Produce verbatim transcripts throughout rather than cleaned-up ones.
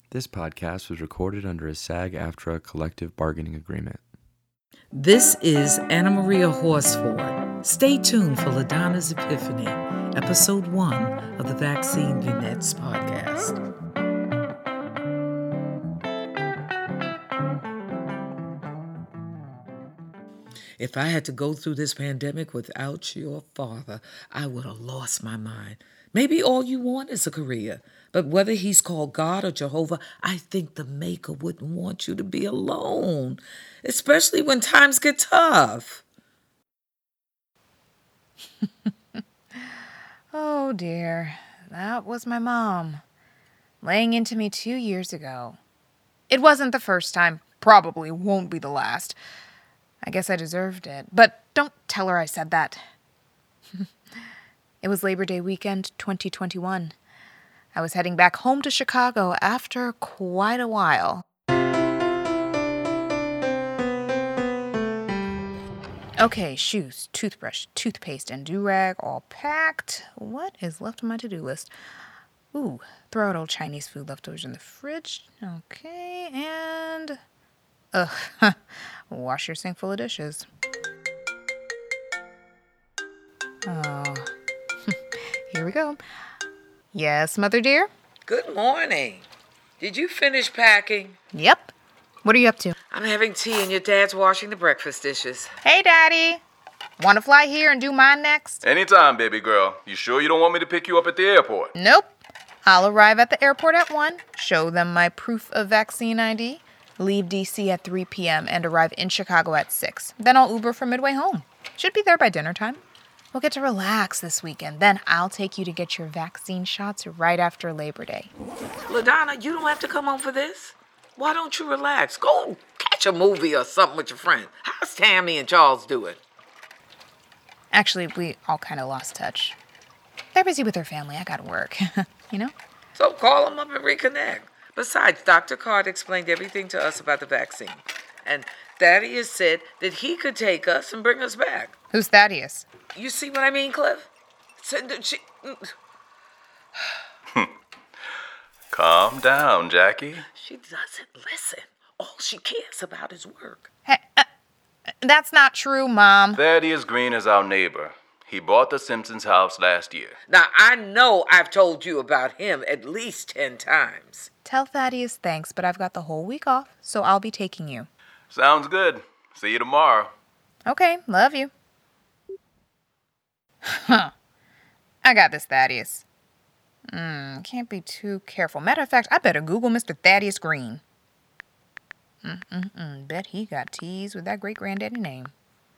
This podcast was recorded under a SAG-AFTRA collective bargaining agreement. This is Anna Maria Horsford. Stay tuned for LaDonna's Epiphany, episode one of the Vaccine Vignettes podcast. If I had to go through this pandemic without your father, I would have lost my mind. Maybe all you want is a career, but whether he's called God or Jehovah, I think the Maker wouldn't want you to be alone, especially when times get tough. Oh dear, that was my mom, laying into me two years ago. It wasn't the first time, probably won't be the last. I guess I deserved it, but don't tell her I said that. It was Labor Day weekend twenty twenty-one. I was heading back home to Chicago after quite a while. Okay, shoes, toothbrush, toothpaste, and do-rag all packed. What is left on my to-do list? Ooh, throw out old Chinese food leftovers in the fridge. Okay, and... Ugh, wash your sink full of dishes. Oh, here we go. Yes, Mother dear? Good morning. Did you finish packing? Yep. What are you up to? I'm having tea and your dad's washing the breakfast dishes. Hey, Daddy. Want to fly here and do mine next? Anytime, baby girl. You sure you don't want me to pick you up at the airport? Nope. I'll arrive at the airport at one, show them my proof of vaccine I D, leave D C at three p.m. and arrive in Chicago at six. Then I'll Uber from Midway home. Should be there by dinner time. We'll get to relax this weekend. Then I'll take you to get your vaccine shots right after Labor Day. LaDonna, you don't have to come home for this. Why don't you relax? Go catch a movie or something with your friend. How's Tammy and Charles doing? Actually, we all kind of lost touch. They're busy with their family. I gotta work, you know? So call them up and reconnect. Besides, Doctor Card explained everything to us about the vaccine. And Thaddeus said that he could take us and bring us back. Who's Thaddeus? You see what I mean, Cliff? She... Calm down, Jackie. She doesn't listen. All she cares about is work. Hey, uh, that's not true, Mom. Thaddeus Green is our neighbor. He bought the Simpsons house last year. Now, I know I've told you about him at least ten times. Tell Thaddeus thanks, but I've got the whole week off, so I'll be taking you. Sounds good. See you tomorrow. Okay, love you. Huh. I got this, Thaddeus. Hmm, can't be too careful. Matter of fact, I better Google Mister Thaddeus Green. Mm-mm-mm. Bet he got teased with that great-granddaddy name.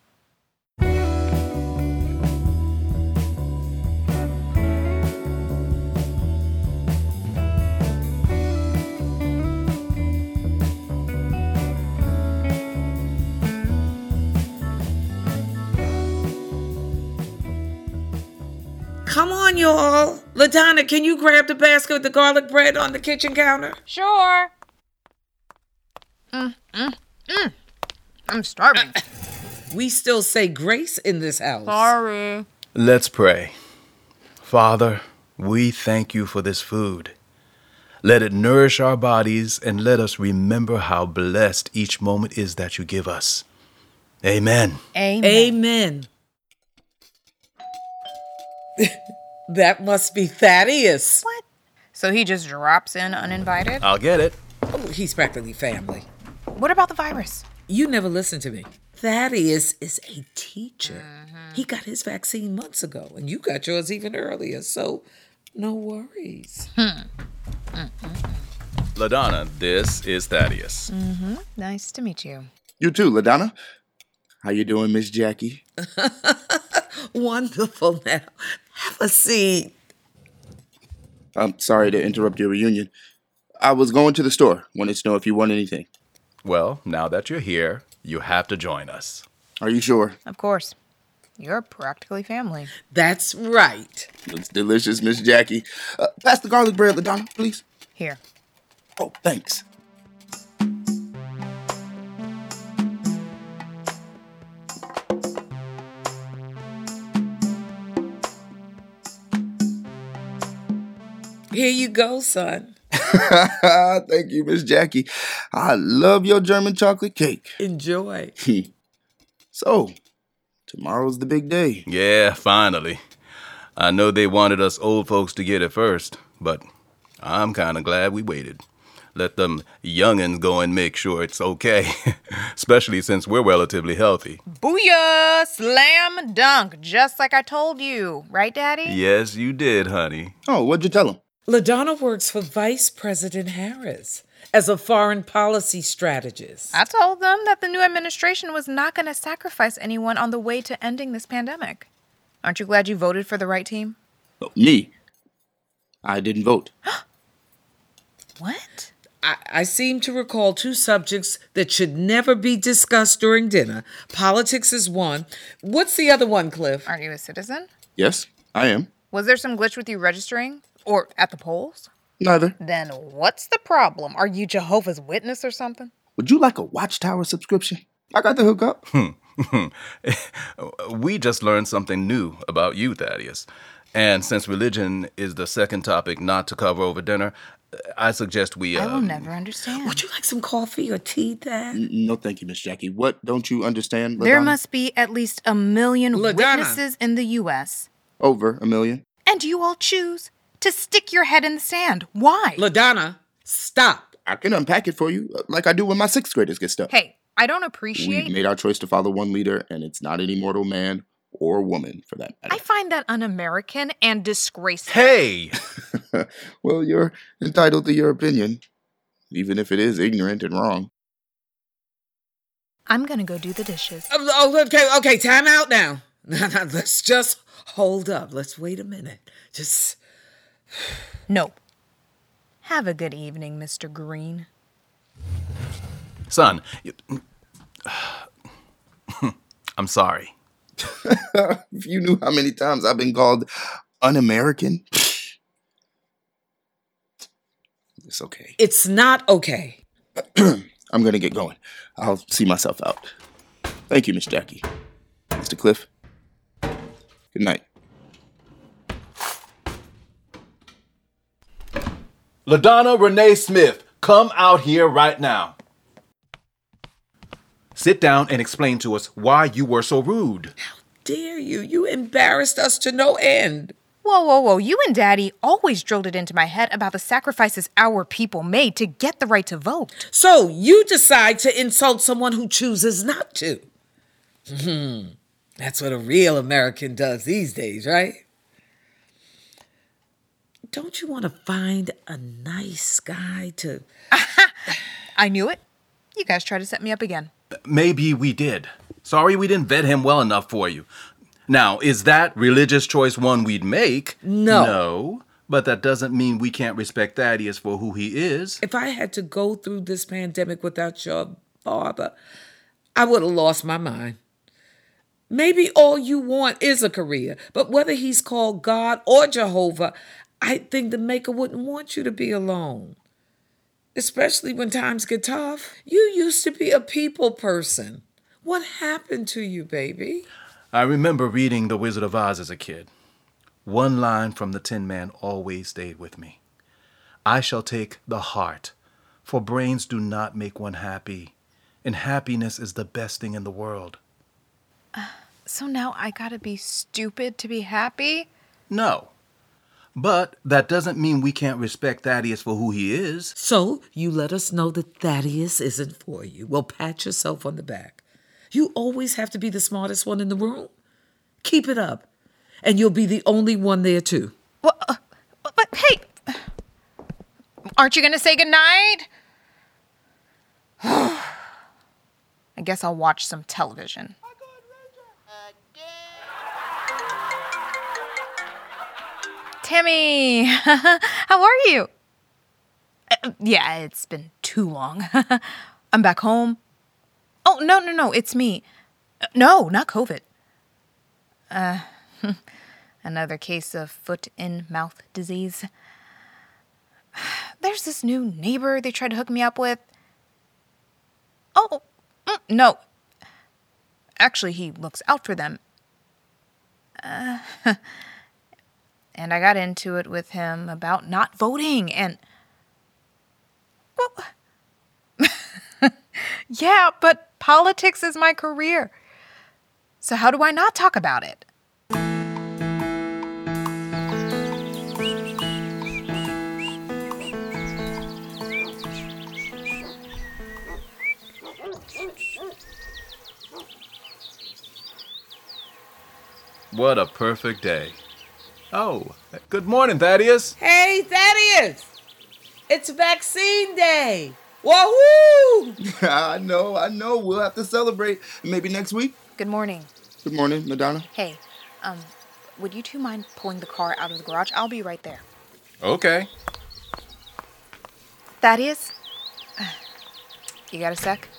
Come on, y'all. LaDonna, can you grab the basket with the garlic bread on the kitchen counter? Sure. Mm, mm, mm. I'm starving. We still say grace in this house. Sorry. Let's pray. Father, we thank you for this food. Let it nourish our bodies and let us remember how blessed each moment is that you give us. Amen. Amen. Amen. That must be Thaddeus. What? So he just drops in uninvited? I'll get it. Oh, he's practically family. What about the virus? You never listened to me. Thaddeus is a teacher. Mm-hmm. He got his vaccine months ago, and you got yours even earlier, so no worries. Hmm. Mm-mm-mm. LaDonna, this is Thaddeus. Mm-hmm. Nice to meet you. You too, LaDonna. How you doing, Miss Jackie? Wonderful now. Have a seat. I'm sorry to interrupt your reunion. I was going to the store. Wanted to know if you want anything. Well, now that you're here, you have to join us. Are you sure? Of course. You're practically family. That's right. Looks delicious, Miss Jackie. Uh, pass the garlic bread, LaDonna, please. Here. Oh, thanks. Here you go, son. Thank you, Miss Jackie. I love your German chocolate cake. Enjoy. So, tomorrow's the big day. Yeah, finally. I know they wanted us old folks to get it first, but I'm kind of glad we waited. Let them youngins go and make sure it's okay, especially since we're relatively healthy. Booyah! Slam dunk, just like I told you. Right, Daddy? Yes, you did, honey. Oh, what'd you tell him? LaDonna works for Vice President Harris as a foreign policy strategist. I told them that the new administration was not going to sacrifice anyone on the way to ending this pandemic. Aren't you glad you voted for the right team? Oh, me? I didn't vote. What? I, I seem to recall two subjects that should never be discussed during dinner. Politics is one. What's the other one, Cliff? Aren't you a citizen? Yes, I am. Was there some glitch with you registering? Or at the polls? Neither. Then what's the problem? Are you Jehovah's Witness or something? Would you like a Watchtower subscription? I got the hookup. We just learned something new about you, Thaddeus. And since religion is the second topic not to cover over dinner, I suggest we, uh... I will never understand. Would you like some coffee or tea, Dad? N- No, thank you, Miss Jackie. What don't you understand, There LaDonna? must be at least a million LaDonna. witnesses in the U S Over a million. And you all choose to stick your head in the sand. Why? LaDonna, stop. I can unpack it for you, uh, like I do when my sixth graders get stuck. Hey, I don't We've appreciate... made our choice to follow one leader, and it's not any mortal man or woman, for that matter. I find that un-American and disgraceful. Hey! Well, you're entitled to your opinion, even if it is ignorant and wrong. I'm gonna go do the dishes. Oh, oh, okay, okay, time out now. Let's just hold up. Let's wait a minute. Just... No. Have a good evening, Mister Green. Son, you... I'm sorry. If you knew how many times I've been called un-American. It's okay. It's not okay. I'm gonna get going. I'll see myself out. Thank you, Miss Jackie. Mister Cliff. Good night. LaDonna Renee Smith, come out here right now. Sit down and explain to us why you were so rude. Dare you? You embarrassed us to no end. Whoa, whoa, whoa. You and Daddy always drilled it into my head about the sacrifices our people made to get the right to vote. So you decide to insult someone who chooses not to. Hmm. That's what a real American does these days, right? Don't you want to find a nice guy to... I knew it. You guys tried to set me up again. Maybe we did. Sorry we didn't vet him well enough for you. Now, is that religious choice one we'd make? No. No, but that doesn't mean we can't respect Thaddeus for who he is. If I had to go through this pandemic without your father, I would have lost my mind. Maybe all you want is a career, but whether he's called God or Jehovah, I think the Maker wouldn't want you to be alone. Especially when times get tough. You used to be a people person. What happened to you, baby? I remember reading The Wizard of Oz as a kid. One line from the Tin Man always stayed with me. I shall take the heart, for brains do not make one happy, and happiness is the best thing in the world. Uh, so now I gotta be stupid to be happy? No. But that doesn't mean we can't respect Thaddeus for who he is. So you let us know that Thaddeus isn't for you. Well, pat yourself on the back. You always have to be the smartest one in the room. Keep it up, and you'll be the only one there, too. Well, uh, but hey, aren't you gonna say goodnight? I guess I'll watch some television. Tammy, how are you? Uh, yeah, it's been too long. I'm back home. Oh, no, no, no, it's me. Uh, no, not COVID. Uh, another case of foot-in-mouth disease. There's this new neighbor they tried to hook me up with. Oh, mm, no. Actually, he looks out for them. Uh, and I got into it with him about not voting, and Yeah, but politics is my career. So how do I not talk about it? What a perfect day. Oh, good morning, Thaddeus. Hey, Thaddeus! It's vaccine day! Wahoo! I know, I know. We'll have to celebrate. Maybe next week. Good morning. Good morning, Madonna. Hey, um, would you two mind pulling the car out of the garage? I'll be right there. Okay. Thaddeus? You got a sec?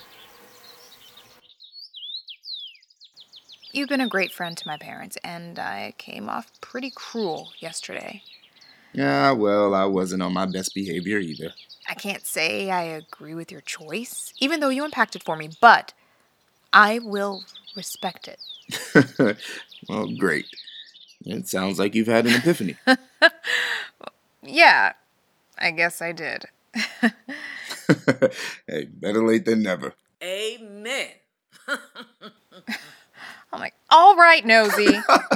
You've been a great friend to my parents, and I came off pretty cruel yesterday. Yeah, well, I wasn't on my best behavior either. I can't say I agree with your choice, even though you impacted for me, but I will respect it. Well, great. It sounds like you've had an epiphany. Yeah, I guess I did. Hey, better late than never. Amen. I'm like, all right, Nosy.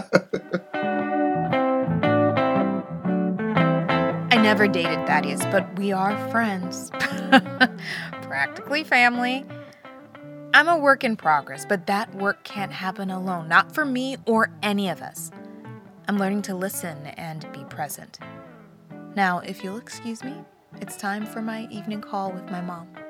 I never dated Thaddeus, but we are friends. Practically family. I'm a work in progress, but that work can't happen alone. Not for me or any of us. I'm learning to listen and be present. Now, if you'll excuse me, it's time for my evening call with my mom.